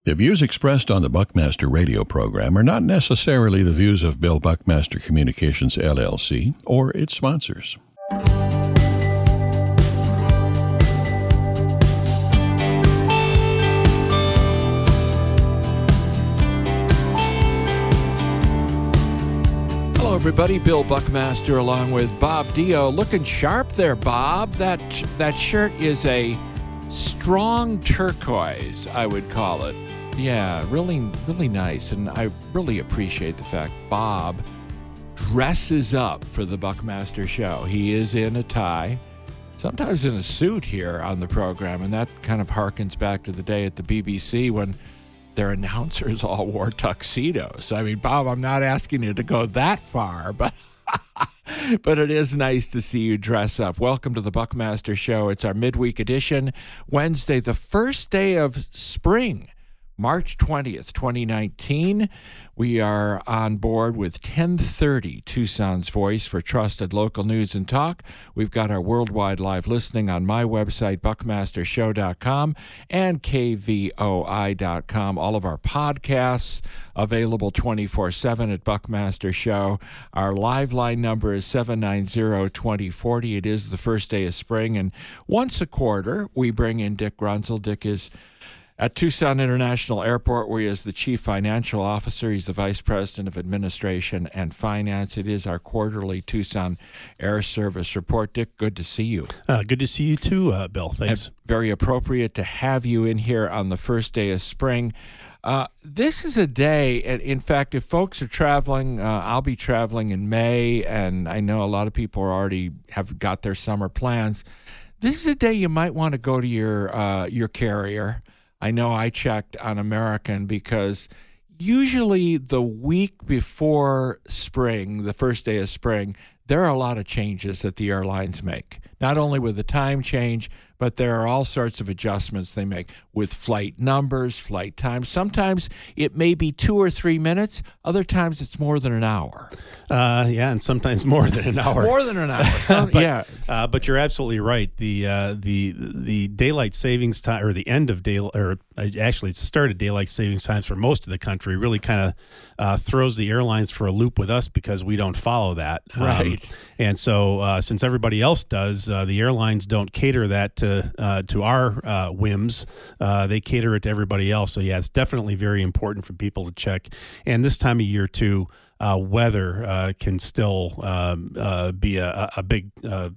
The views expressed on the Buckmaster radio program are not necessarily the views of Bill Buckmaster Communications, LLC, or its sponsors. Hello, everybody. Bill Buckmaster along with Bob Dio. Looking sharp there, Bob. That shirt is a strong turquoise, I would call it. Yeah, really, really nice. And I really appreciate the fact Bob dresses up for the Buckmaster show. He is in a tie, sometimes in a suit here on the program. And that kind of harkens back to the day at the BBC when their announcers all wore tuxedos. I mean, Bob, I'm not asking you to go that far, but but it is nice to see you dress up. Welcome to the Buckmaster Show. It's our midweek edition, Wednesday, the first day of spring, March 20th, 2019. We are on board with 1030 Tucson's Voice for trusted local news and talk. We've got our worldwide live listening on my website, buckmastershow.com and kvoi.com. All of our podcasts available 24/7 at Buckmaster Show. Our live line number is 790-2040. It is the first day of spring, and once a quarter, we bring in Dick Grunzel. Dick is at Tucson International Airport, where he is the Chief Financial Officer. He's the Vice President of Administration and Finance. It is our quarterly Tucson Air Service Report. Dick, good to see you. Good to see you too, Bill. Thanks. And very appropriate to have you in here on the first day of spring. This is a day, and in fact, if folks are traveling, I'll be traveling in May, and I know a lot of people already have got their summer plans. This is a day you might want to go to your carrier. I know I checked on American because usually the week before spring, the first day of spring, there are a lot of changes that the airlines make. Not only with the time change, but there are all sorts of adjustments they make with flight numbers, flight times. Sometimes it may be 2 or 3 minutes. Other times it's more than an hour. Yeah, and sometimes more than an hour. More than an hour. But you're absolutely right. The daylight savings time, or the end of actually it's the start of daylight savings times for most of the country, really kind of throws the airlines for a loop with us because we don't follow that. Right. And so since everybody else does, the airlines don't cater that to our whims. They cater it to everybody else. So yeah, it's definitely very important for people to check. And this time of year too, weather can still be a big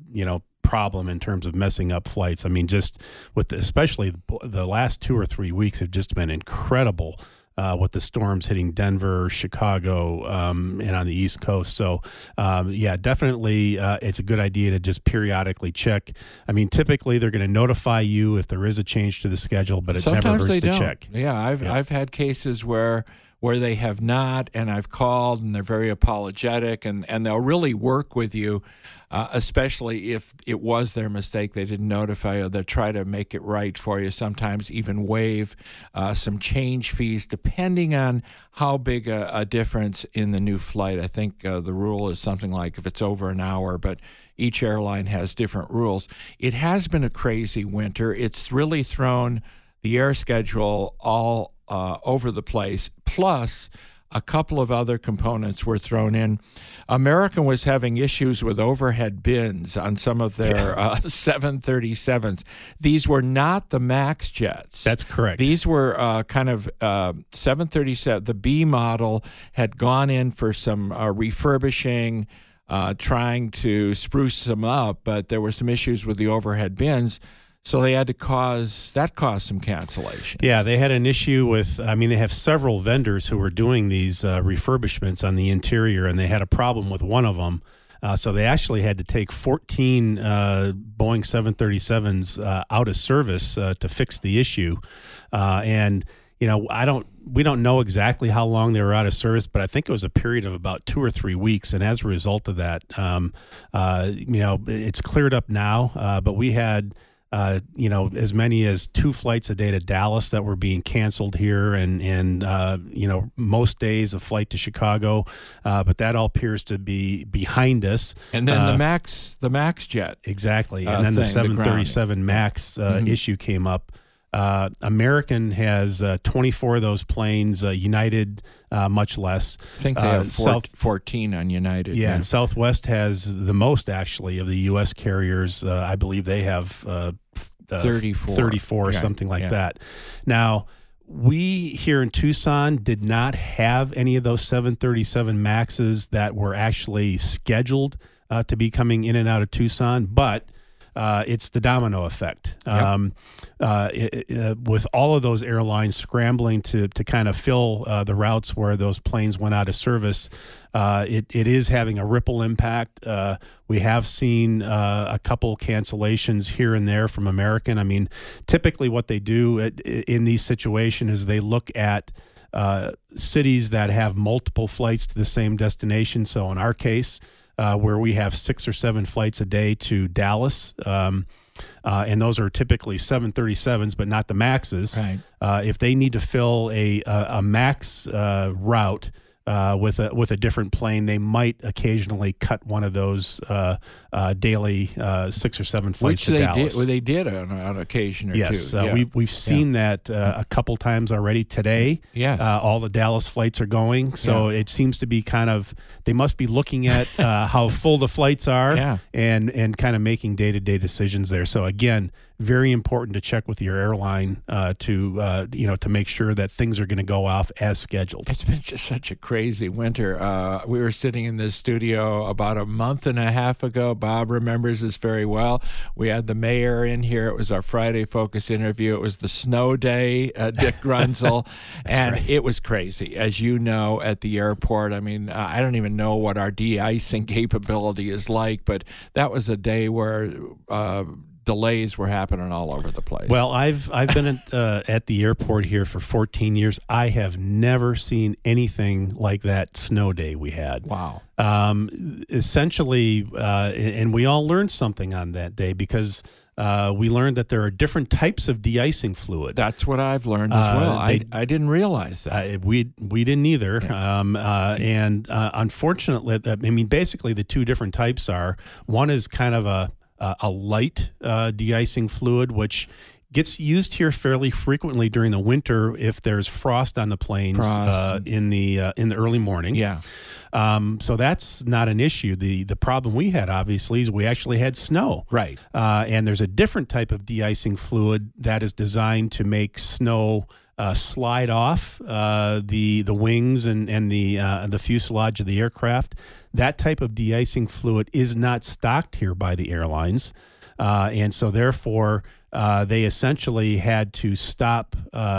problem in terms of messing up flights. I mean, just with especially the last 2 or 3 weeks have just been incredible. With the storms hitting Denver, Chicago, and on the East Coast. So, definitely it's a good idea to just periodically check. I mean, typically they're going to notify you if there is a change to the schedule, but it never hurts to check. Yeah, I've had cases where they have not, and I've called, and they're very apologetic, and they'll really work with you, especially if it was their mistake. They didn't notify you. They'll try to make it right for you, sometimes even waive some change fees, depending on how big a difference in the new flight. I think the rule is something like if it's over an hour, but each airline has different rules. It has been a crazy winter. It's really thrown the air schedule all over the place, plus a couple of other components were thrown in. American was having issues with overhead bins on some of their 737s. These were not the MAX jets. That's correct. These were kind of 737. The B model had gone in for some refurbishing, trying to spruce them up, but there were some issues with the overhead bins. So they had to caused some cancellations. Yeah, they had an issue with, they have several vendors who were doing these refurbishments on the interior, and they had a problem with one of them. So they actually had to take 14 Boeing 737s out of service to fix the issue. And, we don't know exactly how long they were out of service, but I think it was a period of about 2 or 3 weeks. And as a result of that, it's cleared up now, but we had as many as 2 flights a day to Dallas that were being canceled here, and most days a flight to Chicago, but that all appears to be behind us. And then the Max jet, exactly, and then the 737 Max issue came up. American has 24 of those planes. United, much less. I think they have 14 on United. Yeah, and Southwest has the most, actually, of the U.S. carriers. I believe they have 34 or something like that. Now, we here in Tucson did not have any of those 737 MAXs that were actually scheduled to be coming in and out of Tucson, but it's the domino effect. With all of those airlines scrambling to kind of fill the routes where those planes went out of service, it is having a ripple impact. We have seen a couple cancellations here and there from American. I mean, typically what they do in these situations is they look at cities that have multiple flights to the same destination. So in our case, where we have 6 or 7 flights a day to Dallas, and those are typically 737s, but not the MAXs. Right. If they need to fill a MAX route with a different plane, they might occasionally cut one of those daily 6 or 7 flights to Dallas. They did on occasion or two. Yes, we've seen that a couple times already today. Yes. All the Dallas flights are going, so it seems to be kind of, they must be looking at how full the flights are and kind of making day-to-day decisions there. So again, very important to check with your airline to make sure that things are going to go off as scheduled. It's been just such a crazy winter. We were sitting in this studio about a month and a half ago. Bob remembers this very well. We had the mayor in here. It was our Friday Focus interview. It was the snow day, Dick Grunzel, and it was crazy, as you know, at the airport. I mean, I don't even know what our de-icing capability is like, but that was a day where delays were happening all over the place. Well, I've been at the airport here for 14 years. I have never seen anything like that snow day we had. Wow. Essentially, and we all learned something on that day because we learned that there are different types of de-icing fluid. That's what I've learned as well. I didn't realize that. We didn't either. And unfortunately, I mean, basically the two different types are, one is kind of a light de-icing fluid, which gets used here fairly frequently during the winter if there's frost on the planes in the early morning. Yeah. So that's not an issue. The problem we had, obviously, is we actually had snow. Right. And there's a different type of de-icing fluid that is designed to make snow slide off the wings and the fuselage of the aircraft. That type of de-icing fluid is not stocked here by the airlines, and so therefore they essentially had to stop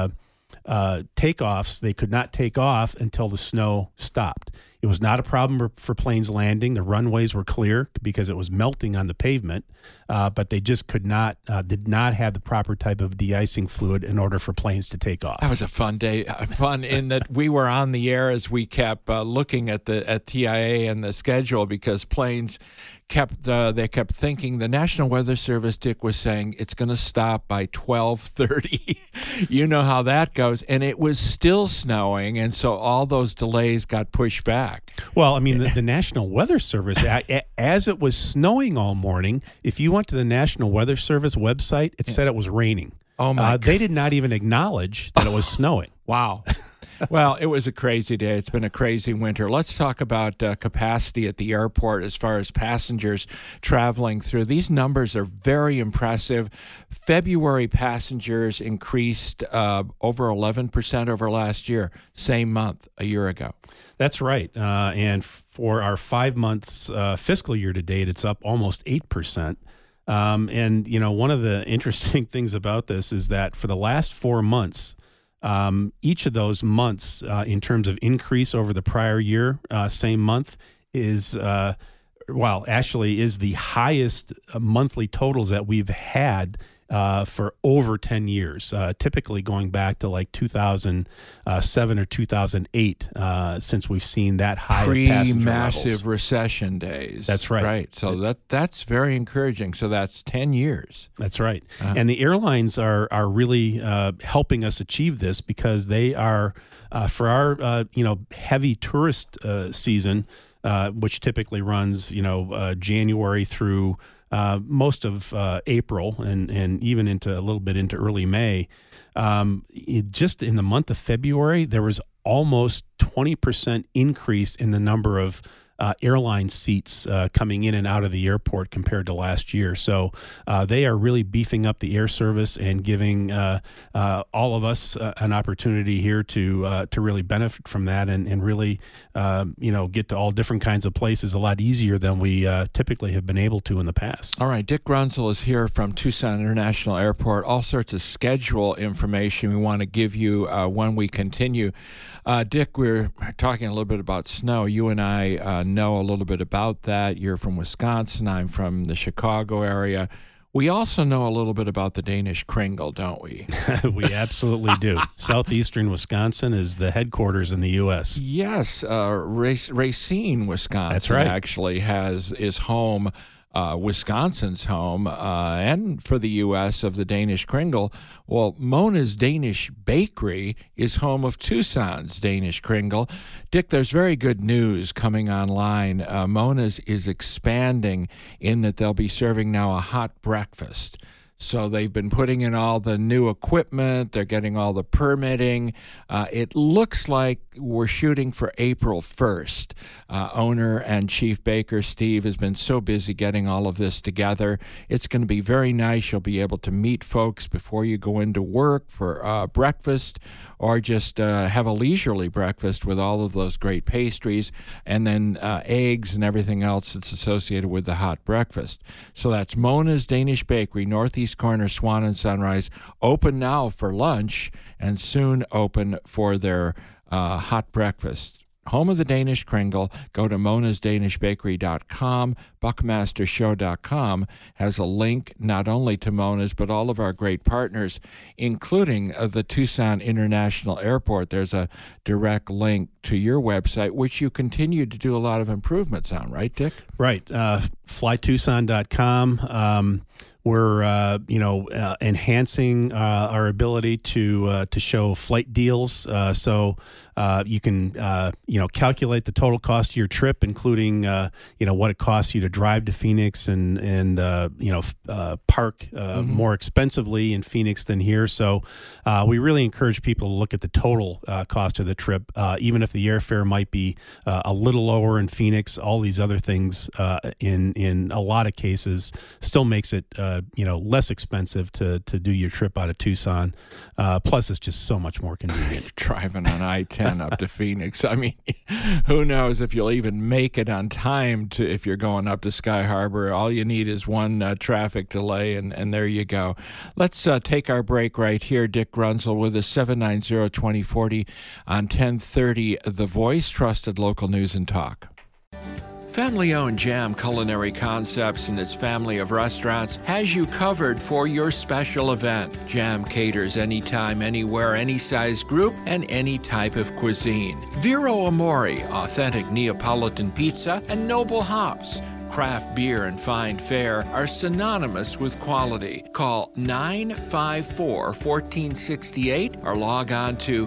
takeoffs. They could not take off until the snow stopped. It was not a problem for planes landing. The runways were clear because it was melting on the pavement, but they just did not have the proper type of de-icing fluid in order for planes to take off. That was a fun day, fun in that we were on the air as we kept looking at TIA and the schedule because planes kept thinking the National Weather Service, Dick, was saying it's going to stop by 12:30. You know how that goes. And it was still snowing, and so all those delays got pushed back. Well, I mean, the National Weather Service, as it was snowing all morning, if you went to the National Weather Service website, it said it was raining. Oh, my God. They did not even acknowledge that it was snowing. Wow. Well, it was a crazy day. It's been a crazy winter. Let's talk about capacity at the airport as far as passengers traveling through. These numbers are very impressive. February passengers increased over 11% over last year, same month a year ago. That's right. And for our 5 months fiscal year to date, it's up almost 8%. And, you know, one of the interesting things about this is that for the last 4 months, each of those months in terms of increase over the prior year, same month, is is the highest monthly totals that we've had for over 10 years, typically going back to like 2007 or 2008, since we've seen that high pre-massive recession days. That's right. Right. So that's very encouraging. So that's 10 years. That's right. And the airlines are really helping us achieve this because they are for our heavy tourist season, which typically runs January through most of April and even into a little bit into early May. Just in the month of February, there was almost 20% increase in the number of airline seats coming in and out of the airport compared to last year. So they are really beefing up the air service and giving all of us an opportunity here to really benefit from that and really get to all different kinds of places a lot easier than we typically have been able to in the past. All right, Dick Grunzel is here from Tucson International Airport. All sorts of schedule information we want to give you when we continue. Dick, we're talking a little bit about snow. You and I know a little bit about that. You're from Wisconsin. I'm from the Chicago area. We also know a little bit about the Danish Kringle, don't we? We absolutely do. Southeastern Wisconsin is the headquarters in the U.S. Yes, Racine, Wisconsin. That's right. Actually is home. Wisconsin's home, and for the U.S. of the Danish Kringle. Well, Mona's Danish Bakery is home of Tucson's Danish Kringle. Dick, there's very good news coming online. Mona's is expanding in that they'll be serving now a hot breakfast. So they've been putting in all the new equipment. They're getting all the permitting. It looks like we're shooting for April 1st. Owner and chief baker Steve has been so busy getting all of this together. It's going to be very nice. You'll be able to meet folks before you go into work for breakfast, or just have a leisurely breakfast with all of those great pastries, and then eggs and everything else that's associated with the hot breakfast. So that's Mona's Danish Bakery, Northeast corner, Swan and Sunrise, open now for lunch and soon open for their hot breakfast. Home of the Danish Kringle. Go to monasdanishbakery.com. Buckmastershow.com has a link not only to Mona's, but all of our great partners, including the Tucson International Airport. There's a direct link to your website, which you continue to do a lot of improvements on, right, Dick? Right. Flytucson.com. We're enhancing our ability to show flight deals. So you can calculate the total cost of your trip, including what it costs you to drive to Phoenix and park more expensively in Phoenix than here. So we really encourage people to look at the total cost of the trip, even if the airfare might be a little lower in Phoenix. All these other things in a lot of cases still makes it less expensive to do your trip out of Tucson. Plus, it's just so much more convenient. Driving on I-10 up to Phoenix. I mean, who knows if you'll even make it on time if you're going up to Sky Harbor. All you need is one traffic delay, and there you go. Let's take our break right here. Dick Grunzel with us, 790-2040 on 1030 The Voice, trusted local news and talk. Family-owned Jam Culinary Concepts and its family of restaurants has you covered for your special event. Jam caters anytime, anywhere, any size group, and any type of cuisine. Vero Amore, authentic Neapolitan pizza, and Noble Hops. Craft beer and fine fare are synonymous with quality. Call 954-1468 or log on to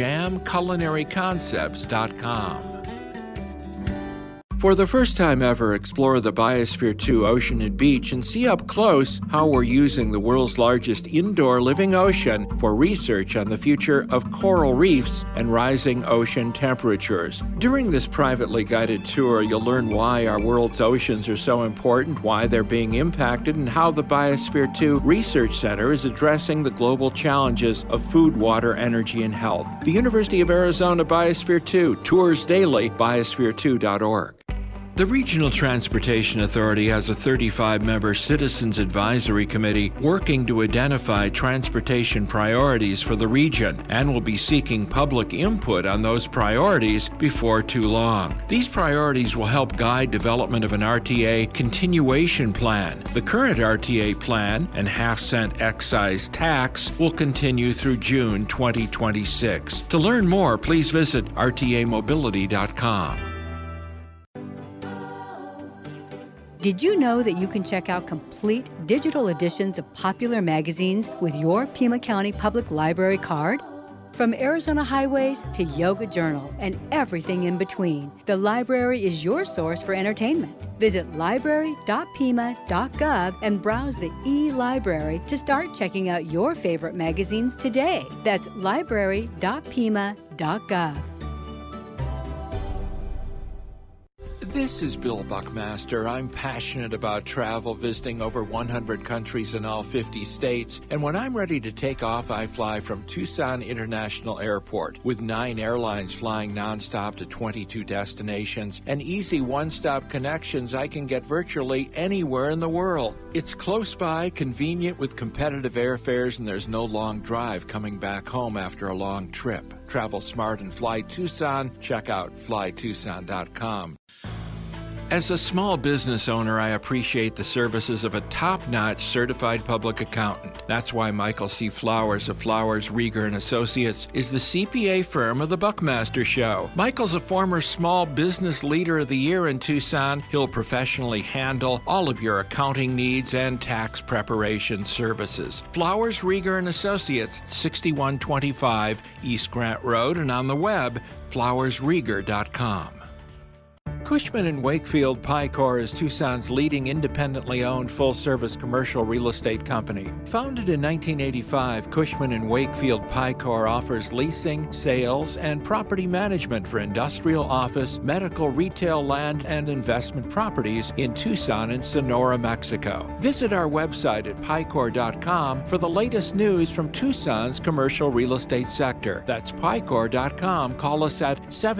jamculinaryconcepts.com. For the first time ever, explore the Biosphere 2 Ocean and Beach and see up close how we're using the world's largest indoor living ocean for research on the future of coral reefs and rising ocean temperatures. During this privately guided tour, you'll learn why our world's oceans are so important, why they're being impacted, and how the Biosphere 2 Research Center is addressing the global challenges of food, water, energy, and health. The University of Arizona Biosphere 2, tours daily, biosphere2.org. The Regional Transportation Authority has a 35-member Citizens Advisory Committee working to identify transportation priorities for the region and will be seeking public input on those priorities before too long. These priorities will help guide development of an RTA continuation plan. The current RTA plan and half-cent excise tax will continue through June 2026. To learn more, please visit rtamobility.com. Did you know that you can check out complete digital editions of popular magazines with your Pima County Public Library card? From Arizona highways to Yoga Journal and everything in between, the library is your source for entertainment. Visit library.pima.gov and browse the e-library to start checking out your favorite magazines today. That's library.pima.gov. This is Bill Buckmaster. I'm passionate about travel, visiting over 100 countries in all 50 states. And when I'm ready to take off, I fly from Tucson International Airport. With 9 airlines flying nonstop to 22 destinations and easy one-stop connections, I can get virtually anywhere in the world. It's close by, convenient with competitive airfares, and there's no long drive coming back home after a long trip. Travel smart and fly Tucson. Check out flytucson.com. As a small business owner, I appreciate the services of a top-notch certified public accountant. That's why Michael C. Flowers of Flowers, Rieger & Associates is the CPA firm of The Buckmaster Show. Michael's a former Small Business Leader of the Year in Tucson. He'll professionally handle all of your accounting needs and tax preparation services. Flowers, Rieger & Associates, 6125 East Grant Road, and on the web, flowersrieger.com. Cushman & Wakefield Picor is Tucson's leading independently owned full-service commercial real estate company. Founded in 1985, Cushman & Wakefield Picor offers leasing, sales, and property management for industrial, office, medical, retail, land, and investment properties in Tucson and Sonora, Mexico. Visit our website at picor.com for the latest news from Tucson's commercial real estate sector. That's picor.com. Call us at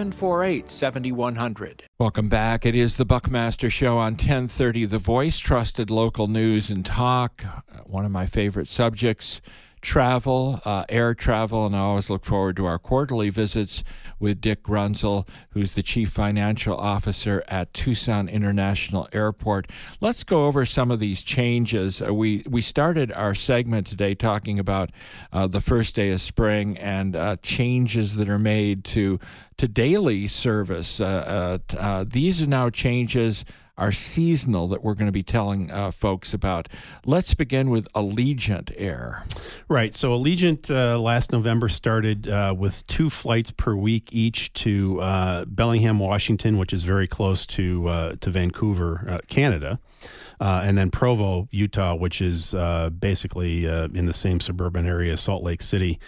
748-7100. Welcome back. It is the Buckmaster Show on 1030 The Voice, trusted local news and talk. One of my favorite subjects, travel, air travel, and I always look forward to our quarterly visits with Dick Grunzel, who's the Chief Financial Officer at Tucson International Airport. Let's go over some of these changes. We started our segment today talking about the first day of spring and changes that are made to daily service. These are now changes are seasonal that we're going to be telling folks about. Let's begin with Allegiant Air. Right. So Allegiant last November started with 2 flights per week each to Bellingham, Washington, which is very close to Vancouver, Canada. And then Provo, Utah, which is basically in the same suburban area as Salt Lake City.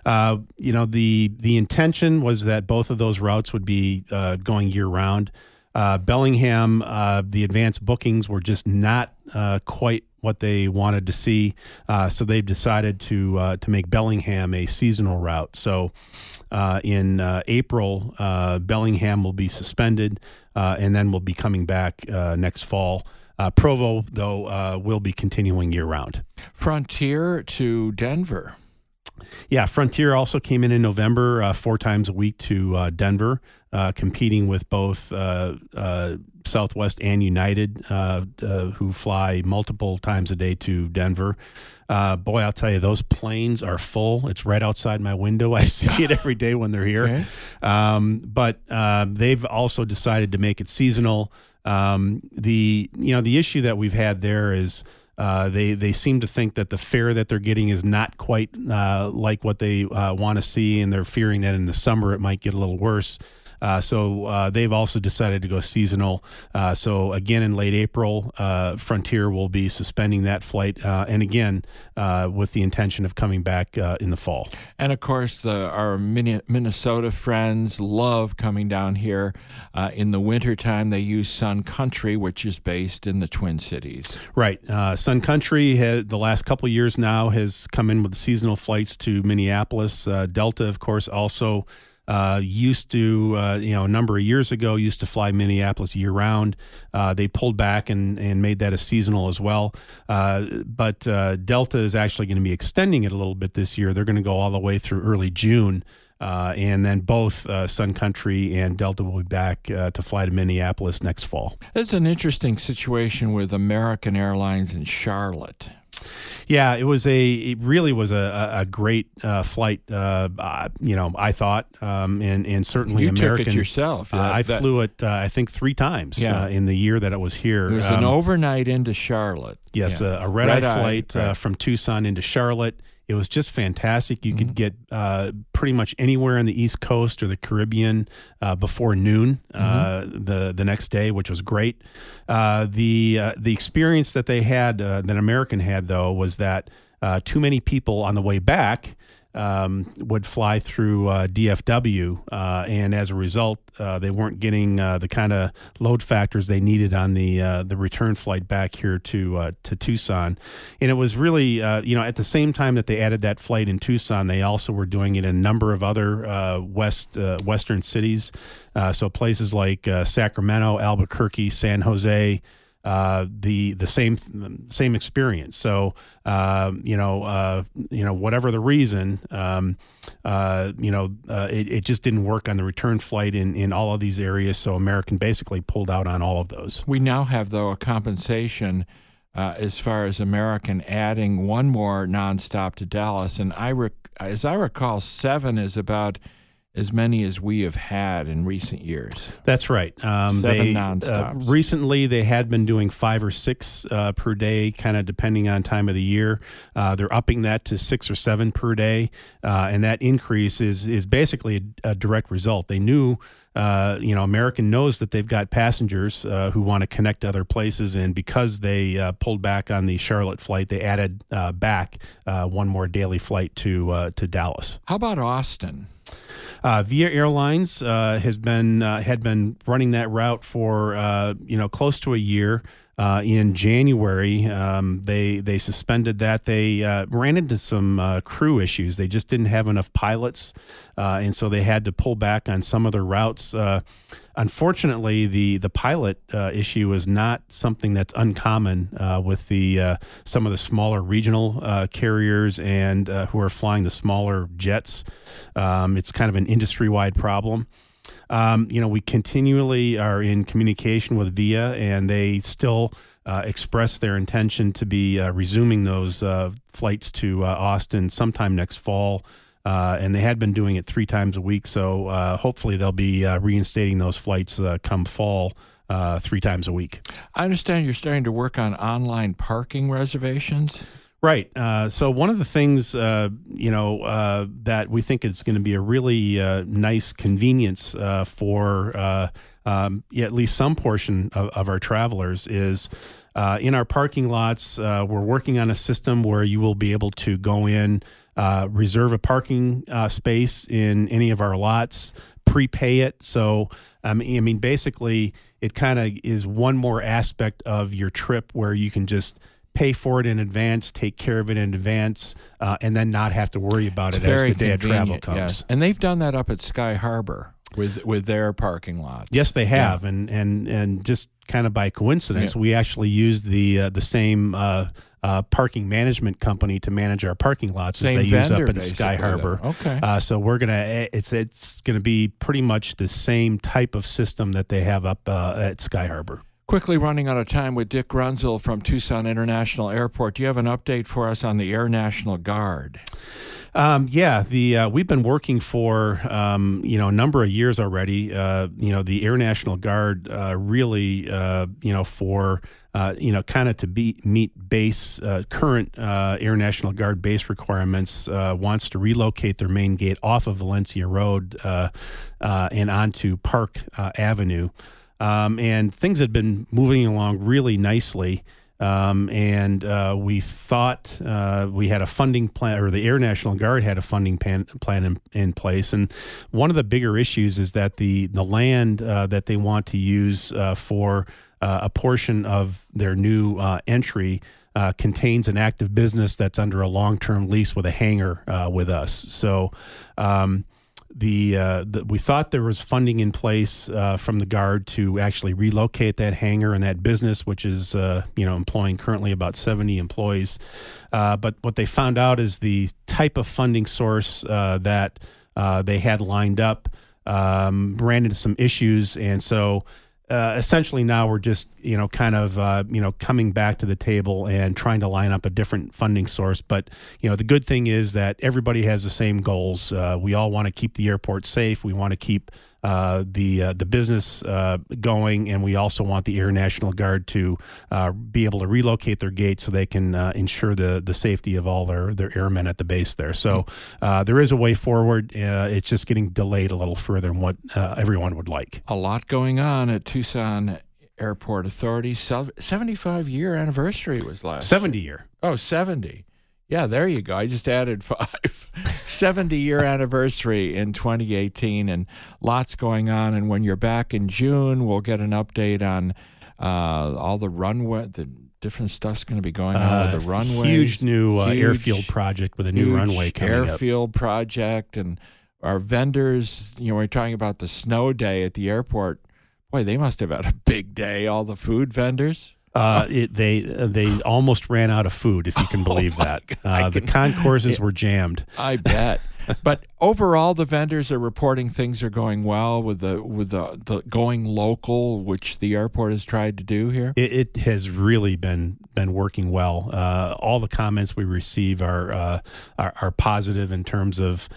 The intention was that both of those routes would be going year-round. Bellingham, the advanced bookings were just not quite what they wanted to see, so they've decided to make Bellingham a seasonal route. So in April, Bellingham will be suspended, and then we'll be coming back next fall. Provo, though, will be continuing year-round. Frontier to Denver. Yeah, Frontier also came in November 4 times a week to Denver, competing with both Southwest and United, who fly multiple times a day to Denver. Boy, I'll tell you, those planes are full. It's right outside my window. I see it every day when they're here. Okay. But they've also decided to make it seasonal. The issue that we've had there is they seem to think that the fare that they're getting is not quite like what they want to see, and they're fearing that in the summer it might get a little worse. So they've also decided to go seasonal. So again, in late April, Frontier will be suspending that flight, and again, with the intention of coming back in the fall. And of course, our Minnesota friends love coming down here. In the wintertime, they use Sun Country, which is based in the Twin Cities. Right. Sun Country, the last couple of years now, has come in with seasonal flights to Minneapolis. Delta, of course, also used to, a number of years ago, used to fly Minneapolis year-round. They pulled back and made that a seasonal as well. But Delta is actually going to be extending it a little bit this year. They're going to go all the way through early June. And then both Sun Country and Delta will be back to fly to Minneapolis next fall. It's an interesting situation with American Airlines in Charlotte. Yeah, it really was a great flight. I thought, and certainly you American. You took it yourself. I flew it, I think, 3 times in the year that it was here. It was an overnight into Charlotte. Yes, a red-eye flight from Tucson into Charlotte. It was just fantastic. You could get pretty much anywhere on the East Coast or the Caribbean before noon the next day, which was great. The experience that they had, that American had, though, was that too many people on the way back would fly through DFW, and as a result, they weren't getting the kind of load factors they needed on the return flight back here to Tucson. And it was really, at the same time that they added that flight in Tucson, they also were doing it in a number of other western cities. So places like Sacramento, Albuquerque, San Jose. The same experience. So whatever the reason, it just didn't work on the return flight in all of these areas. So American basically pulled out on all of those. We now have, though, a compensation as far as American adding one more nonstop to Dallas, and as I recall, 7 is about as many as we have had in recent years. That's right. 7 nonstops. Recently, they had been doing 5 or 6 per day, kind of depending on time of the year. They're upping that to 6 or 7 per day, and that increase is basically a direct result. They knew, American knows that they've got passengers who want to connect to other places, and because they pulled back on the Charlotte flight, they added back one more daily flight to Dallas. How about Austin? Via Airlines had been running that route for close to a year. In January, they suspended that. They ran into some crew issues. They just didn't have enough pilots, and so they had to pull back on some of their routes. Unfortunately, the pilot issue is not something that's uncommon with some of the smaller regional carriers and who are flying the smaller jets. It's kind of an industry-wide problem. We continually are in communication with VIA, and they still express their intention to be resuming those flights to Austin sometime next fall. And they had been doing it 3 times a week, so hopefully they'll be reinstating those flights come fall 3 times a week. I understand you're starting to work on online parking reservations. Right. So one of the things, that we think is going to be a really nice convenience for at least some portion of our travelers is in our parking lots. We're working on a system where you will be able to go in, reserve a parking space in any of our lots, prepay it. So, basically, it kind of is one more aspect of your trip where you can just pay for it in advance, take care of it in advance, and then not have to worry about it as the day of travel comes. Yes. And they've done that up at Sky Harbor with their parking lots. Yes, they have, and just kind of by coincidence, we actually used the same parking management company to manage our parking lots as they use up in Sky Harbor. Okay. So we're gonna it's gonna be pretty much the same type of system that they have up at Sky Harbor. Quickly running out of time with Dick Grunzel from Tucson International Airport. Do you have an update for us on the Air National Guard? We've been working for a number of years already. The Air National Guard really for kind of to meet base current Air National Guard base requirements, wants to relocate their main gate off of Valencia Road and onto Park Avenue. And things had been moving along really nicely. And we thought we had a funding plan, or the Air National Guard had a funding plan in place. And one of the bigger issues is that the land that they want to use for a portion of their new entry contains an active business that's under a long-term lease with a hangar with us. So we thought there was funding in place from the Guard to actually relocate that hangar and that business, which is employing currently about 70 employees. But what they found out is the type of funding source that they had lined up ran into some issues, and so essentially now we're just coming back to the table and trying to line up a different funding source. But the good thing is that everybody has the same goals. We all want to keep the airport safe. We want to keep the business going, and we also want the Air National Guard to be able to relocate their gates so they can ensure the safety of all their airmen at the base there. So there is a way forward. It's just getting delayed a little further than what everyone would like. A lot going on at Tucson Airport Authority. 75-year anniversary was last 70 year. Oh, 70. Yeah, there you go. I just added 5. 70-year anniversary in 2018, and lots going on. And when you're back in June, we'll get an update on all the runway, the different stuff's going to be going on with the runways. Huge new airfield project with a new runway coming up. Airfield project, and our vendors, we're talking about the snow day at the airport. Boy, they must have had a big day, all the food vendors. They almost ran out of food, if you can believe that. The concourses were jammed. I bet. But overall, the vendors are reporting things are going well with the going local, which the airport has tried to do here. It has really been working well. All the comments we receive are positive in terms of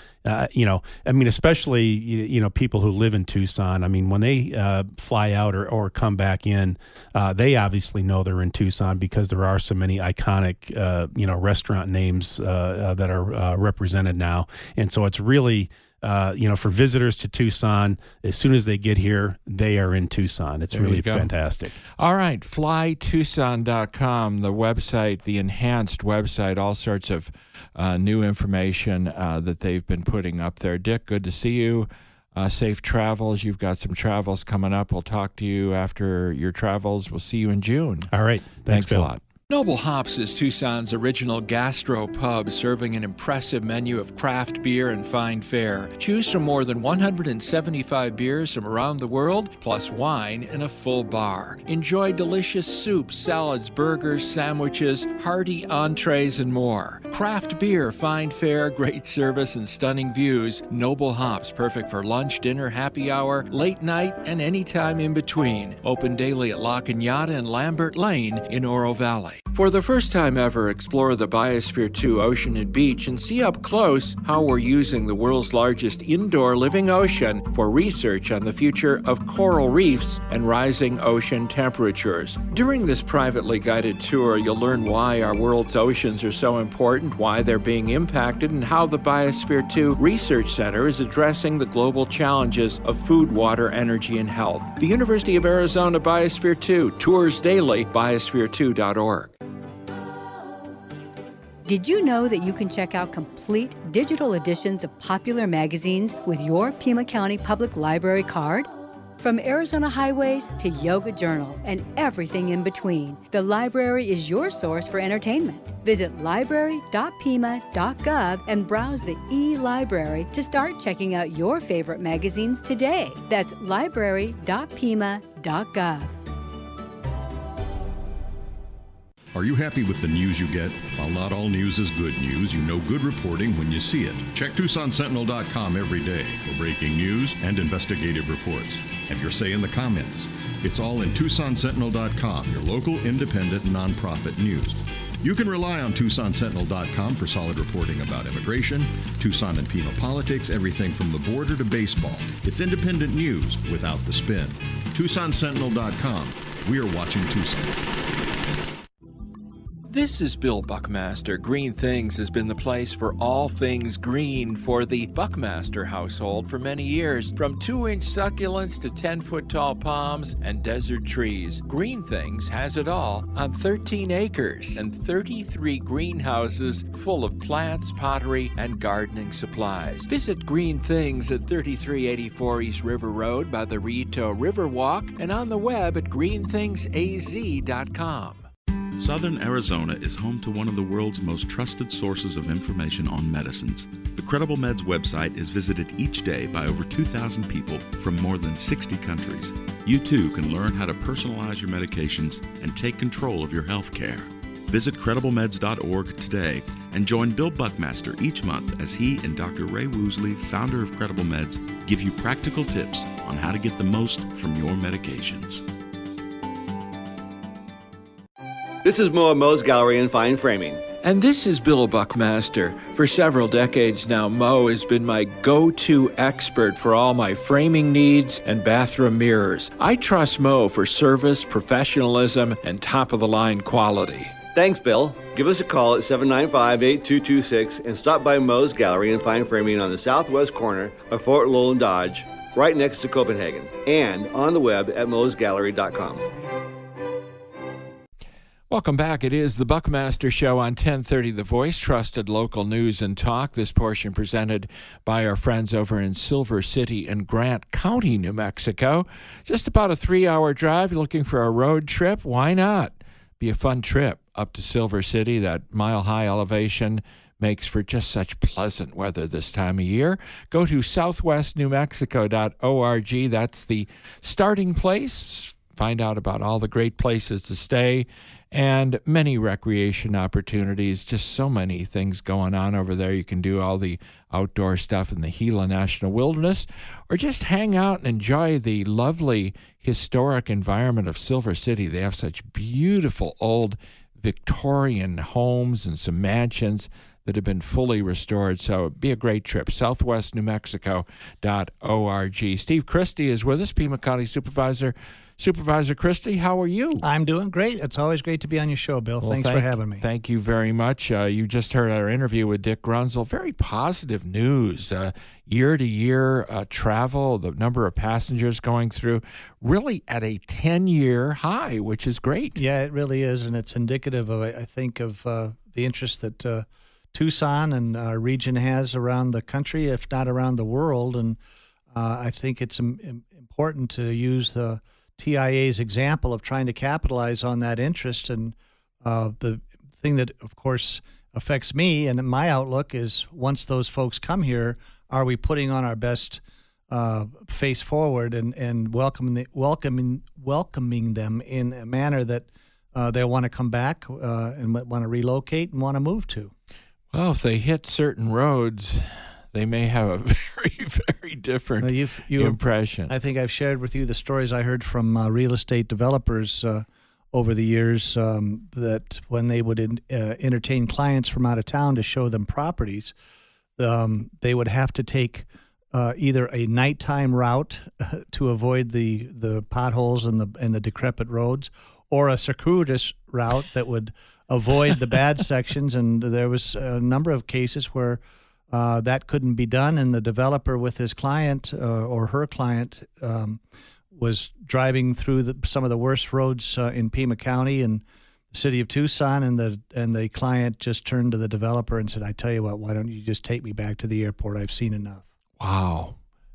especially people who live in Tucson. I mean, when they fly out or come back in, they obviously know they're in Tucson because there are so many iconic restaurant names that are represented now. And so it's really, for visitors to Tucson, as soon as they get here, they are in Tucson. It's really fantastic. All right, flytucson.com, the website, the enhanced website, all sorts of new information that they've been putting up there. Dick, good to see you. Safe travels. You've got some travels coming up. We'll talk to you after your travels. We'll see you in June. All right. Thanks Bill. a lot. Noble Hops is Tucson's original gastro pub, serving an impressive menu of craft beer and fine fare. Choose from more than 175 beers from around the world, plus wine and a full bar. Enjoy delicious soups, salads, burgers, sandwiches, hearty entrees, and more. Craft beer, fine fare, great service, and stunning views. Noble Hops, perfect for lunch, dinner, happy hour, late night, and any time in between. Open daily at La Cañada and Lambert Lane in Oro Valley. For the first time ever, explore the Biosphere 2 Ocean and Beach and see up close how we're using the world's largest indoor living ocean for research on the future of coral reefs and rising ocean temperatures. During this privately guided tour, you'll learn why our world's oceans are so important, why they're being impacted, and how the Biosphere 2 Research Center is addressing the global challenges of food, water, energy, and health. The University of Arizona Biosphere 2, tours daily, biosphere2.org. Did you know that you can check out complete digital editions of popular magazines with your Pima County Public Library card? From Arizona Highways to Yoga Journal and everything in between, the library is your source for entertainment. Visit library.pima.gov and browse the e-library to start checking out your favorite magazines today. That's library.pima.gov. Are you happy with the news you get? While not all news is good news, you know good reporting when you see it. Check TucsonSentinel.com every day for breaking news and investigative reports. Have your say in the comments. It's all in TucsonSentinel.com, your local independent nonprofit news. You can rely on TucsonSentinel.com for solid reporting about immigration, Tucson and Pima politics, everything from the border to baseball. It's independent news without the spin. TucsonSentinel.com. We are watching Tucson. This is Bill Buckmaster. Green Things has been the place for all things green for the Buckmaster household for many years. From 2-inch succulents to 10-foot tall palms and desert trees, Green Things has it all on 13 acres and 33 greenhouses full of plants, pottery, and gardening supplies. Visit Green Things at 3384 East River Road by the Rito Riverwalk and on the web at greenthingsaz.com. Southern Arizona is home to one of the world's most trusted sources of information on medicines. The Credible Meds website is visited each day by over 2,000 people from more than 60 countries. You too can learn how to personalize your medications and take control of your health care. Visit CredibleMeds.org today and join Bill Buckmaster each month as he and Dr. Ray Woosley, founder of Credible Meds, give you practical tips on how to get the most from your medications. This is Mo at Mo's Gallery and Fine Framing. And this is Bill Buckmaster. For several decades now, Mo has been my go-to expert for all my framing needs and bathroom mirrors. I trust Mo for service, professionalism, and top-of-the-line quality. Thanks, Bill. Give us a call at 795-8226 and stop by Mo's Gallery and Fine Framing on the southwest corner of Fort Lowell and Dodge, right next to Copenhagen, and on the web at mosgallery.com. Welcome back. It is the Buckmaster Show on 1030 The Voice, trusted local news and talk. This portion presented by our friends over in Silver City and Grant County, New Mexico. Just about a 3-hour drive. You're looking for a road trip? Why not? Be a fun trip up to Silver City. That mile-high elevation makes for just such pleasant weather this time of year. Go to southwestnewmexico.org. That's the starting place. Find out about all the great places to stay and many recreation opportunities. Just so many things going on over there. You can do all the outdoor stuff in the Gila National Wilderness, or just hang out and enjoy the lovely historic environment of Silver City. They have such beautiful old Victorian homes and some mansions that have been fully restored. So it'd be a great trip. southwestnewmexico.org. Steve Christie is with us, Pima County Supervisor. Supervisor Christie, how are you? I'm doing great. It's always great to be on your show, Bill. Well, Thanks for having me. Thank you very much. You just heard our interview with Dick Grunzel. Very positive news. Year-to-year travel, the number of passengers going through, really at a 10-year high, which is great. Yeah, it really is, and it's indicative of, I think, of the interest that Tucson and our region has around the country, if not around the world. And I think it's important to use the TIA's example of trying to capitalize on that interest. And the thing that, of course, affects me and my outlook is once those folks come here, are we putting on our best face forward and welcoming them in a manner that they want to come back and want to relocate and want to move to? Well, if they hit certain roads, they may have a very, very different impression. I think I've shared with you the stories I heard from real estate developers over the years that when they would entertain clients from out of town to show them properties, they would have to take either a nighttime route to avoid the potholes and the decrepit roads, or a circuitous route that would avoid the bad sections. And there was a number of cases where that couldn't be done, and the developer with his client or her client was driving through some of the worst roads in Pima County and the city of Tucson, and the client just turned to the developer and said, "I tell you what, why don't you just take me back to the airport? I've seen enough." Wow.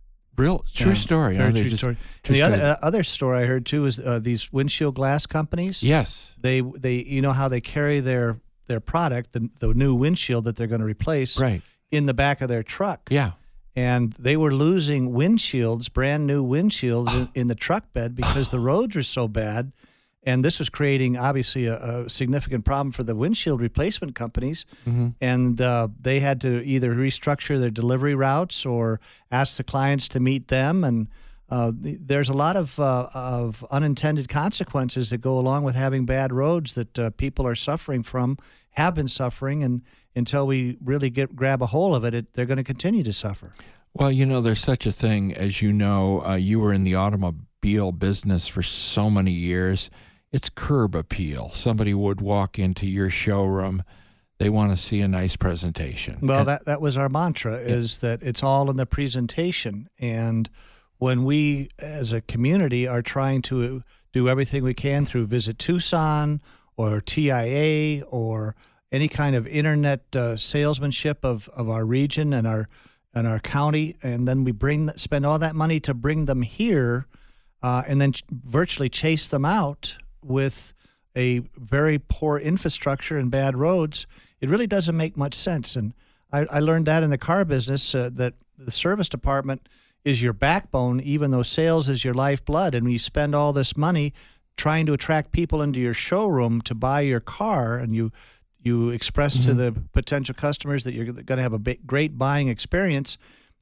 True story. Very true story. And the other story I heard too is these windshield glass companies. Yes. They you know how they carry their product, the new windshield that they're going to replace, right, in the back of their truck. Yeah. And they were losing windshields, brand new windshields in the truck bed because the roads were so bad. And this was creating, obviously, a significant problem for the windshield replacement companies. Mm-hmm. And they had to either restructure their delivery routes or ask the clients to meet them. And there's a lot of unintended consequences that go along with having bad roads that people are suffering from, have been suffering. And until we really grab a hold of it, they're going to continue to suffer. Well, there's such a thing, as you know, you were in the automobile business for so many years. It's curb appeal. Somebody would walk into your showroom. They want to see a nice presentation. Well, that was our mantra, is that it's all in the presentation. And when we, as a community, are trying to do everything we can through Visit Tucson or TIA or any kind of internet salesmanship of our region and our county, and then we spend all that money to bring them here and then virtually chase them out with a very poor infrastructure and bad roads, it really doesn't make much sense. And I learned that in the car business, that the service department is your backbone, even though sales is your lifeblood. And when you spend all this money trying to attract people into your showroom to buy your car, and you express to the potential customers that you're going to have a great buying experience,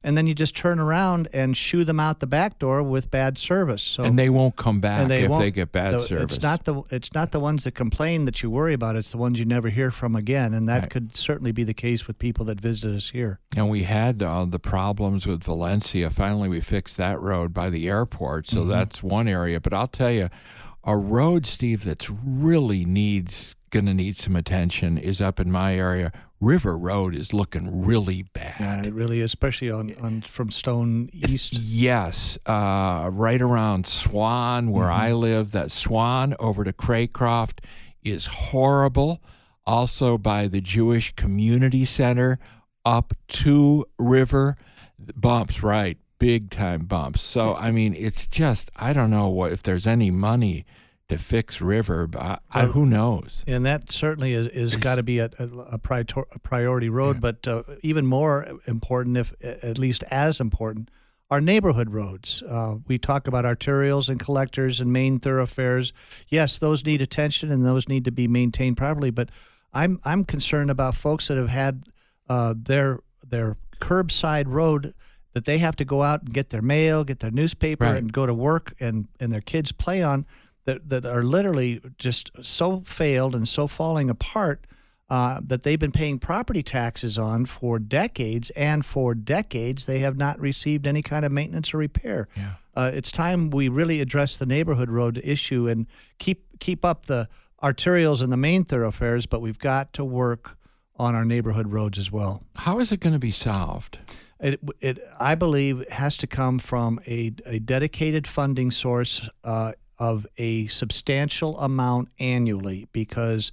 and then you just turn around and shoo them out the back door with bad service. So and they won't come back if won't. they get bad service. It's not the ones that complain that you worry about. It's the ones you never hear from again, and that Right. could certainly be the case with people that visit us here. And we had the problems with Valencia. Finally, we fixed that road by the airport, so that's one area. But I'll tell you, a road, Steve, that's really going to need some attention is up in my area. River Road is looking really bad. Yeah, it really is, especially on from Stone East. Yes, right around Swan, where I live. That Swan over to Craycroft is horrible. Also by the Jewish Community Center up to River, bumps, right, big time bumps. So, I mean, it's just, I don't know if there's any money to fix River, but who knows? And that certainly is got to be a priority road, but even more important, if at least as important, are neighborhood roads. We talk about arterials and collectors and main thoroughfares. Yes, those need attention and those need to be maintained properly, but I'm concerned about folks that have had their curbside road that they have to go out and get their mail, get their newspaper, Right. and go to work, and their kids play on, that are literally just so failed and so falling apart that they've been paying property taxes on for decades, and for decades they have not received any kind of maintenance or repair. Yeah. It's time we really address the neighborhood road issue and keep up the arterials and the main thoroughfares, but we've got to work on our neighborhood roads as well. How is it going to be solved? It I believe has to come from a dedicated funding source of a substantial amount annually, because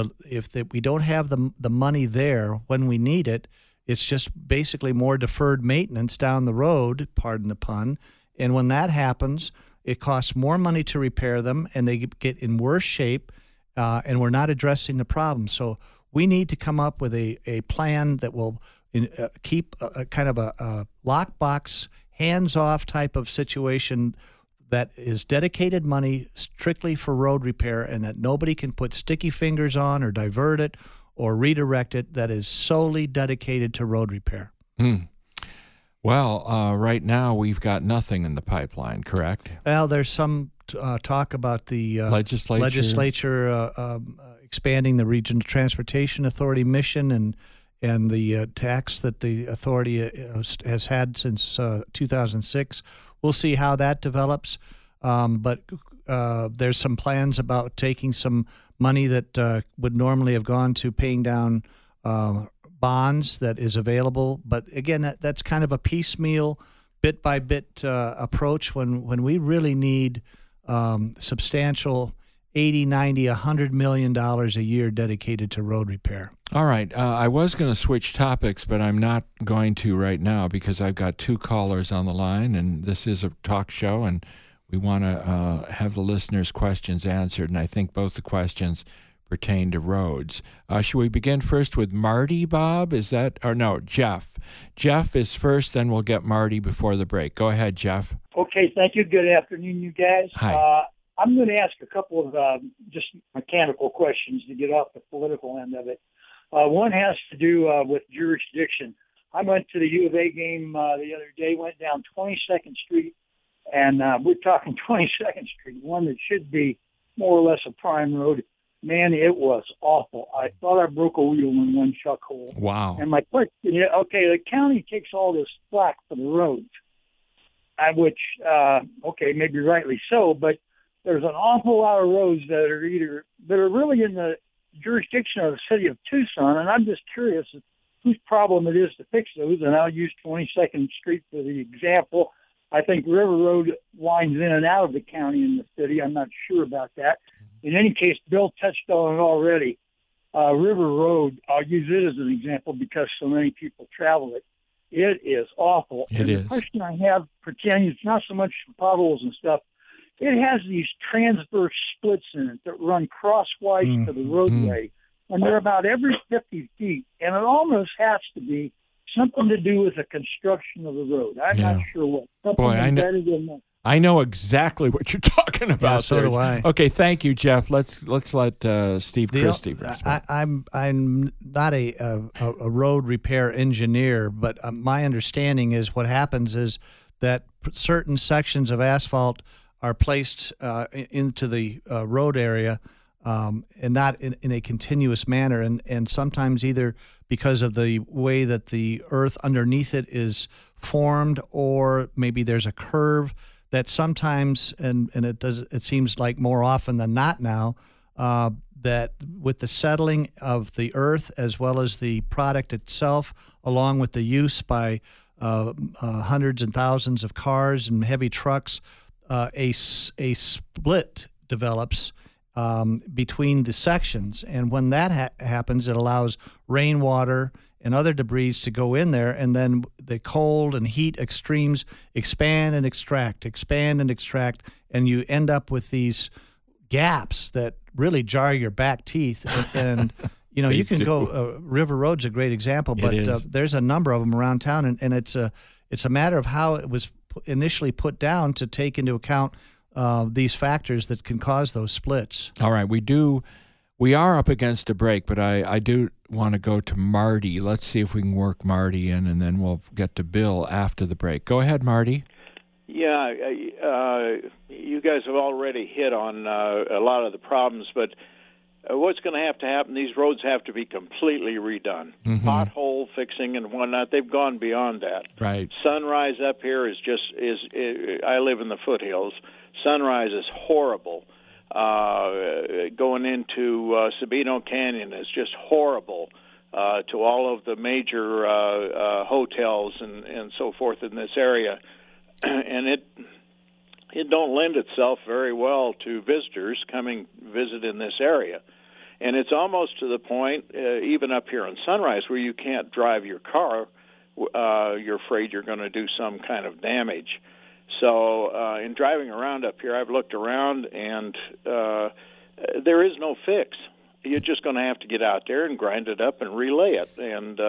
if we don't have the money there when we need it, it's just basically more deferred maintenance down the road, pardon the pun. And when that happens, it costs more money to repair them, and they get in worse shape, and we're not addressing the problem. So we need to come up with a plan that will keep a kind of a lockbox, hands-off type of situation that is dedicated money strictly for road repair, and that nobody can put sticky fingers on or divert it or redirect it, that is solely dedicated to road repair. Well, right now we've got nothing in the pipeline, correct? Well, there's some talk about the legislature expanding the Regional Transportation Authority mission and the tax that the authority has had since 2006. We'll see how that develops, but there's some plans about taking some money that would normally have gone to paying down bonds that is available. But again, that's kind of a piecemeal, bit-by-bit approach when we really need substantial $80, $90, $100 million a year dedicated to road repair. All right. I was going to switch topics, but I'm not going to right now because I've got two callers on the line, and this is a talk show, and we want to have the listeners' questions answered, and I think both the questions pertain to roads. Should we begin first with Marty, Bob? No, Jeff. Jeff is first, then we'll get Marty before the break. Go ahead, Jeff. Okay, thank you. Good afternoon, you guys. Hi. I'm going to ask a couple of just mechanical questions to get off the political end of it. One has to do with jurisdiction. I went to the U of A game the other day, went down 22nd Street, and we're talking 22nd Street, one that should be more or less a prime road. Man, it was awful. I thought I broke a wheel in one chuck hole. Wow. And my question, okay, the county takes all this slack for the roads, which, maybe rightly so, but there's an awful lot of roads that are really in the jurisdiction of the city of Tucson, and I'm just curious whose problem it is to fix those, and I'll use 22nd Street for the example. I think River Road winds in and out of the county and the city. I'm not sure about that. In any case, Bill touched on it already. River Road, I'll use it as an example because so many people travel it. It is awful. The question I have pertaining, it's not so much potholes and stuff. It has these transverse splits in it that run crosswise to the roadway, and they're about every 50 feet, and it almost has to be something to do with the construction of the road. I'm not sure what. Something embedded in I know exactly what you're talking about. Yeah, so there. do I. Okay, thank you, Jeff. Let's let Steve Christie respond. I'm not a road repair engineer, but my understanding is what happens is that certain sections of asphalt are placed into the road area and not in a continuous manner, and sometimes either because of the way that the earth underneath it is formed, or maybe there's a curve that sometimes, and it seems like more often than not now, that with the settling of the earth as well as the product itself, along with the use by hundreds and thousands of cars and heavy trucks, a split develops between the sections. And when that happens, it allows rainwater and other debris to go in there, and then the cold and heat extremes expand and extract, and you end up with these gaps that really jar your back teeth. And you know, you can go, River Road's a great example, but there's a number of them around town, and it's a matter of how it was initially put down to take into account these factors that can cause those splits. All right, we are up against a break, but I do want to go to Marty. Let's see if we can work Marty in, and then we'll get to Bill after the break. Go ahead, Marty. Yeah, you guys have already hit on a lot of the problems, but what's going to happen, these roads have to be completely redone. Mm-hmm. Pothole fixing and whatnot, they've gone beyond that. Right. Sunrise up here is I live in the foothills. Sunrise is horrible. Going into Sabino Canyon is just horrible to all of the major hotels and so forth in this area. And it don't lend itself very well to visitors coming visit in this area. And it's almost to the point, even up here in Sunrise, where you can't drive your car. You're afraid you're going to do some kind of damage. So in driving around up here, I've looked around, and there is no fix. You're just going to have to get out there and grind it up and relay it. And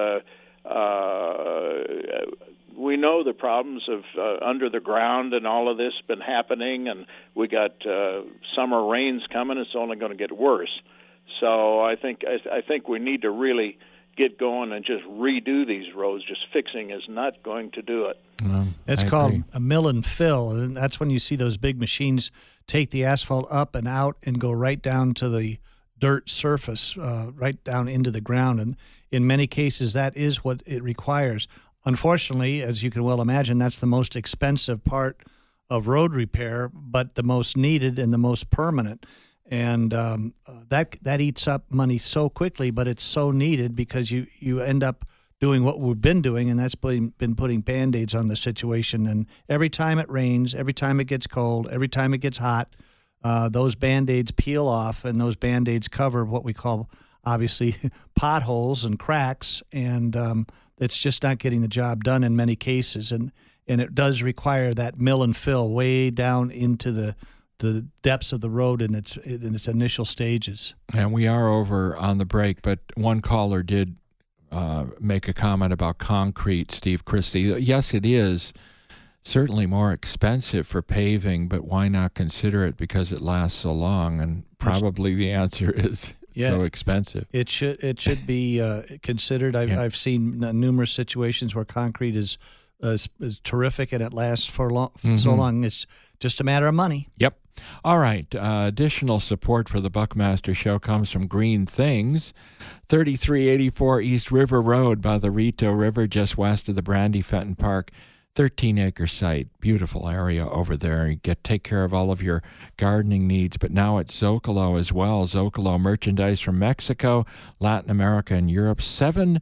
we know the problems of under the ground and all of this been happening, and we got summer rains coming. It's only going to get worse. So I think we need to really get going and just redo these roads. Just fixing is not going to do it. It's called a mill and fill, and that's when you see those big machines take the asphalt up and out and go right down to the dirt surface, right down into the ground. And in many cases, that is what it requires. Unfortunately, as you can well imagine, that's the most expensive part of road repair, but the most needed and the most permanent. And that eats up money so quickly, but it's so needed because you end up doing what we've been doing, and that's been putting Band-Aids on the situation. And every time it rains, every time it gets cold, every time it gets hot, those Band-Aids peel off, and those Band-Aids cover what we call, obviously, potholes and cracks, and it's just not getting the job done in many cases. And it does require that mill and fill way down into the depths of the road in its initial stages. And we are over on the break, but one caller did make a comment about concrete, Steve Christie. Yes, it is certainly more expensive for paving, but why not consider it because it lasts so long? And probably the answer is so expensive. It should be considered. I've seen numerous situations where concrete is terrific and it lasts for so long. It's just a matter of money. Yep. All right. Additional support for the Buckmaster Show comes from Green Things, 3384 East River Road by the Rito River, just west of the Brandy Fenton Park. 13-acre site, beautiful area over there. You take care of all of your gardening needs. But now it's Zocalo as well. Zocalo merchandise from Mexico, Latin America, and Europe. 5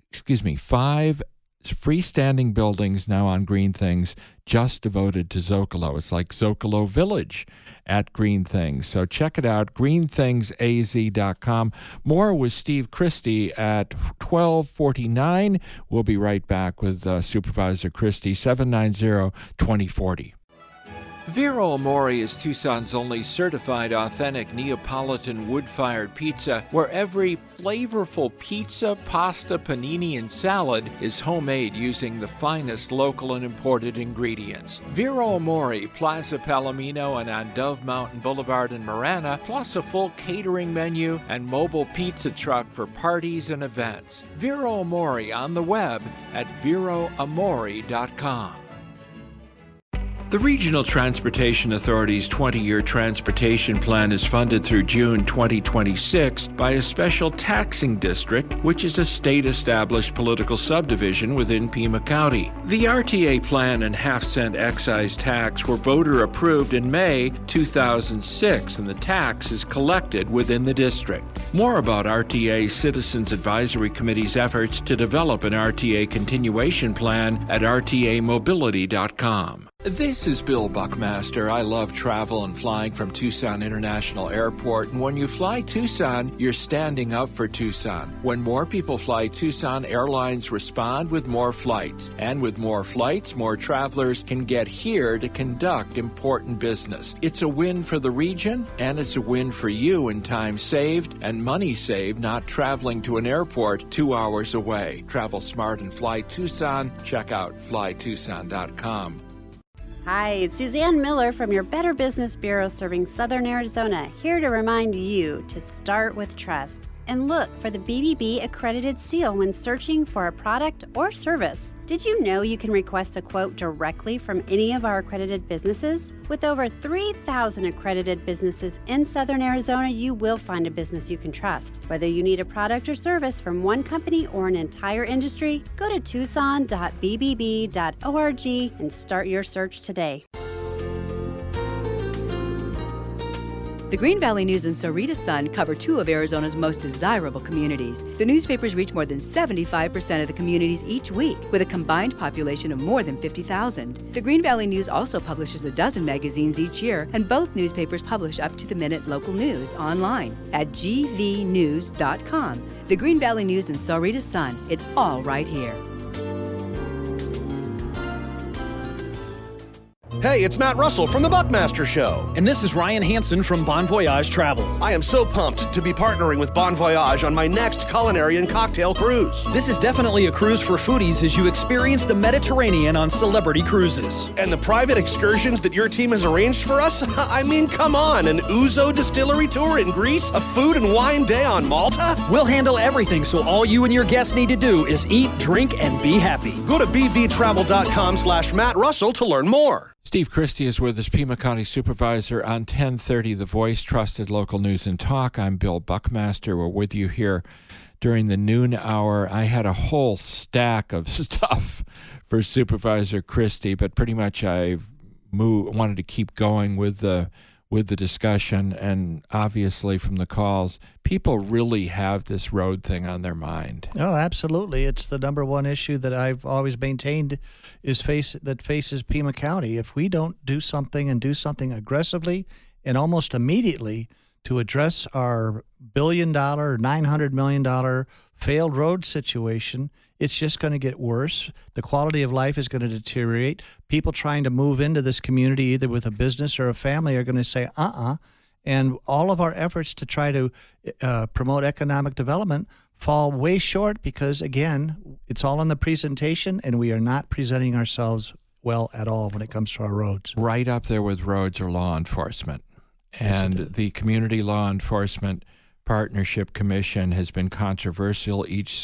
freestanding buildings now on Green Things just devoted to Zocalo. It's like Zocalo Village at Green Things. So check it out, greenthingsaz.com. More with Steve Christie at 12:49. We'll be right back with Supervisor Christie, 790-2040. Vero Amore is Tucson's only certified authentic Neapolitan wood-fired pizza, where every flavorful pizza, pasta, panini, and salad is homemade using the finest local and imported ingredients. Vero Amore, Plaza Palomino, and on Dove Mountain Boulevard in Marana, plus a full catering menu and mobile pizza truck for parties and events. Vero Amore on the web at veroamore.com. The Regional Transportation Authority's 20-year transportation plan is funded through June 2026 by a special taxing district, which is a state-established political subdivision within Pima County. The RTA plan and half-cent excise tax were voter-approved in May 2006, and the tax is collected within the district. More about RTA's Citizens Advisory Committee's efforts to develop an RTA continuation plan at rtamobility.com. This is Bill Buckmaster. I love travel and flying from Tucson International Airport. And when you fly Tucson, you're standing up for Tucson. When more people fly Tucson, airlines respond with more flights. And with more flights, more travelers can get here to conduct important business. It's a win for the region, and it's a win for you in time saved and money saved not traveling to an airport 2 hours away. Travel smart and fly Tucson. Check out flytucson.com. Hi, it's Suzanne Miller from your Better Business Bureau serving Southern Arizona, here to remind you to start with trust and look for the BBB accredited seal when searching for a product or service. Did you know you can request a quote directly from any of our accredited businesses? With over 3,000 accredited businesses in Southern Arizona, you will find a business you can trust. Whether you need a product or service from one company or an entire industry, go to tucson.bbb.org and start your search today. The Green Valley News and Sahuarita Sun cover two of Arizona's most desirable communities. The newspapers reach more than 75% of the communities each week, with a combined population of more than 50,000. The Green Valley News also publishes a dozen magazines each year, and both newspapers publish up-to-the-minute local news online at gvnews.com. The Green Valley News and Sahuarita Sun, it's all right here. Hey, it's Matt Russell from The Buckmaster Show. And this is Ryan Hansen from Bon Voyage Travel. I am so pumped to be partnering with Bon Voyage on my next culinary and cocktail cruise. This is definitely a cruise for foodies as you experience the Mediterranean on Celebrity Cruises. And the private excursions that your team has arranged for us? I mean, come on, an Ouzo distillery tour in Greece? A food and wine day on Malta? We'll handle everything, so all you and your guests need to do is eat, drink, and be happy. Go to bvtravel.com/Matt Russell to learn more. Steve Christie is with us, Pima County Supervisor on 1030 The Voice, Trusted Local News and Talk. I'm Bill Buckmaster. We're with you here during the noon hour. I had a whole stack of stuff for Supervisor Christie, but pretty much I wanted to keep going with the discussion, and obviously from the calls, people really have this road thing on their mind. Oh, absolutely. It's the number one issue that I've always maintained that faces Pima County. If we don't do something and do something aggressively and almost immediately to address our $1 billion, $900 million failed road situation, it's just going to get worse. The quality of life is going to deteriorate. People trying to move into this community, either with a business or a family, are going to say, And all of our efforts to try to promote economic development fall way short because, again, it's all in the presentation, and we are not presenting ourselves well at all when it comes to our roads. Right up there with roads or law enforcement. And the Community Law Enforcement Partnership Commission has been controversial. Each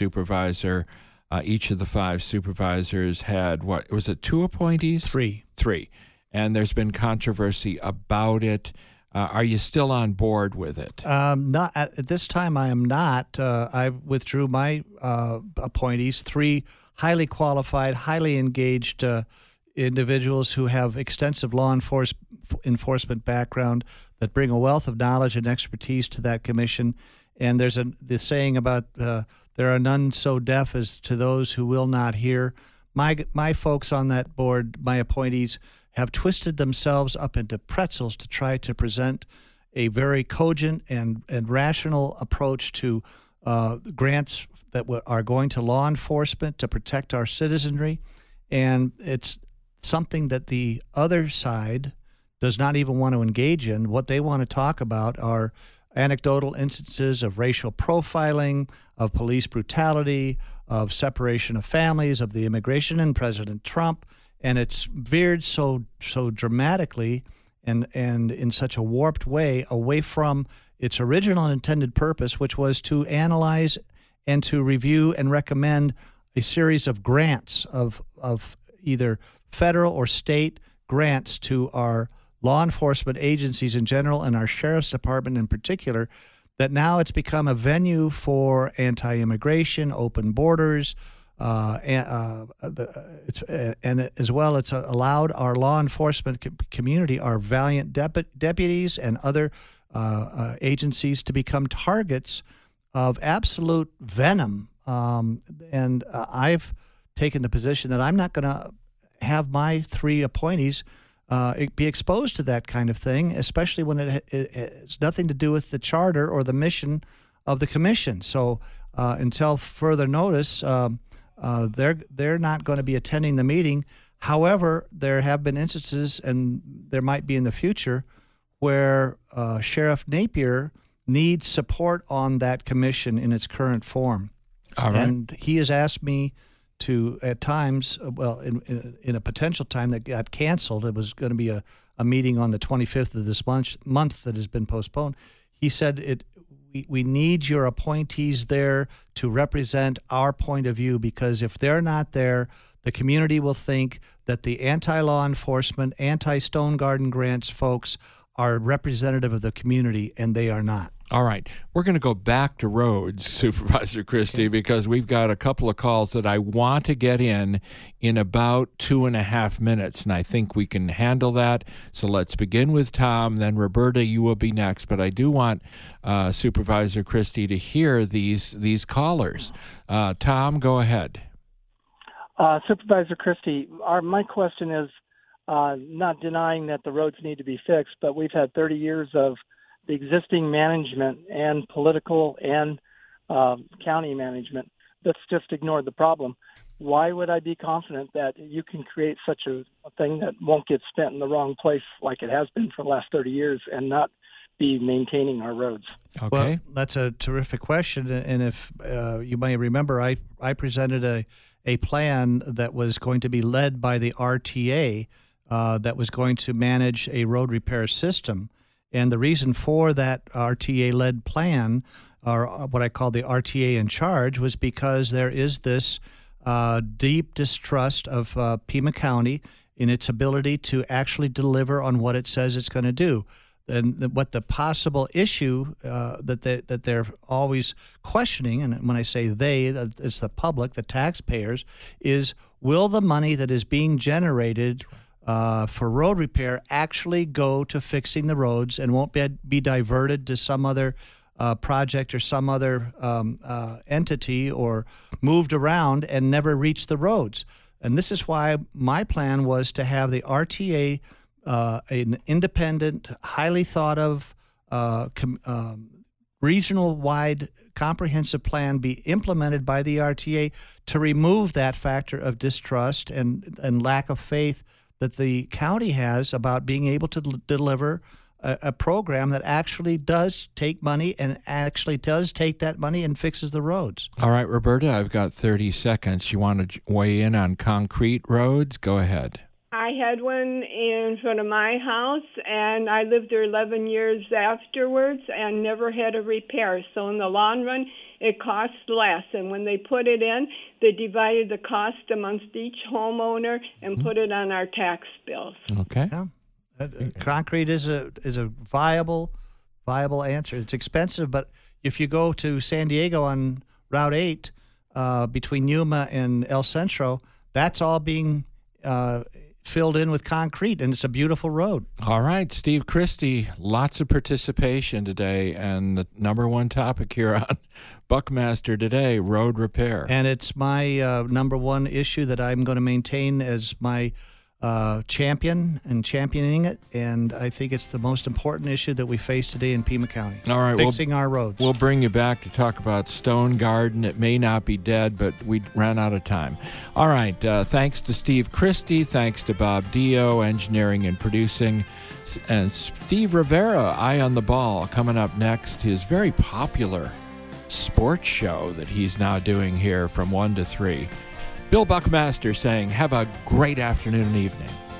of the 5 supervisors had, what was it, 2 appointees? 3. And there's been controversy about it. Are you still on board with it? Not at this time. I am not. I withdrew my appointees. 3 highly qualified, highly engaged individuals who have extensive law enforcement background that bring a wealth of knowledge and expertise to that commission. And there's the saying about there are none so deaf as to those who will not hear. My folks on that board, my appointees, have twisted themselves up into pretzels to try to present a very cogent and rational approach to grants that are going to law enforcement to protect our citizenry. And it's something that the other side does not even want to engage in. What they want to talk about are anecdotal instances of racial profiling, of police brutality, of separation of families, of the immigration and President Trump. And it's veered so dramatically and in such a warped way away from its original intended purpose, which was to analyze and to review and recommend a series of grants of either federal or state grants to our law enforcement agencies in general and our sheriff's department in particular, that now it's become a venue for anti-immigration, open borders, and as well it's allowed our law enforcement community, our valiant deputies and other agencies to become targets of absolute venom. And I've taken the position that I'm not going to have my 3 appointees be exposed to that kind of thing, especially when it has nothing to do with the charter or the mission of the commission. So until further notice, they're not going to be attending the meeting. However, there have been instances, and there might be in the future, where Sheriff Napier needs support on that commission in its current form. All right. And he has asked me to, at times, well, in a potential time that got canceled, it was going to be a meeting on the 25th of this month that has been postponed. He said, we need your appointees there to represent our point of view, because if they're not there, the community will think that the anti-law enforcement, anti-Stone Garden grants folks are representative of the community, and they are not. All right. We're going to go back to roads, Supervisor Christie, because we've got a couple of calls that I want to get in about 2.5 minutes, and I think we can handle that. So let's begin with Tom, then Roberta, you will be next. But I do want Supervisor Christie to hear these callers. Tom, go ahead. Supervisor Christie, my question is, not denying that the roads need to be fixed, but we've had 30 years of the existing management and political and county management that's just ignored the problem. Why would I be confident that you can create such a thing that won't get spent in the wrong place like it has been for the last 30 years and not be maintaining our roads? Okay. Well, that's a terrific question. And if you may remember, I presented a plan that was going to be led by the RTA that was going to manage a road repair system. And the reason for that RTA-led plan, or what I call the RTA in charge, was because there is this deep distrust of Pima County in its ability to actually deliver on what it says it's going to do. And what the possible issue that they're always questioning, and when I say they, it's the public, the taxpayers, is will the money that is being generated for road repair actually go to fixing the roads and won't be diverted to some other project or some other entity or moved around and never reach the roads. And this is why my plan was to have the RTA, an independent, highly thought of, regional-wide comprehensive plan be implemented by the RTA to remove that factor of distrust and lack of faith that the county has about being able to deliver a program that actually does take money and actually does take that money and fixes the roads. All right, Roberta, I've got 30 seconds. You want to weigh in on concrete roads? Go ahead. I had one in front of my house, and I lived there 11 years afterwards and never had a repair. So in the long run, it costs less. And when they put it in, they divided the cost amongst each homeowner and put it on our tax bills. Okay. Yeah. Concrete is a viable answer. It's expensive, but if you go to San Diego on Route 8 between Yuma and El Centro, that's all being filled in with concrete, and it's a beautiful road. All right, Steve Christie, lots of participation today, and the number one topic here on Buckmaster Today, road repair. And it's my number one issue that I'm going to maintain as my championing it, and I think it's the most important issue that we face today in Pima County. All right, fixing our roads. We'll bring you back to talk about Stone Garden. It may not be dead, but we ran out of time. All right, thanks to Steve Christie, thanks to Bob Dio, engineering and producing, and Steve Rivera, Eye on the Ball, coming up next, his very popular sports show that he's now doing here from 1 to 3. Bill Buckmaster saying, have a great afternoon and evening.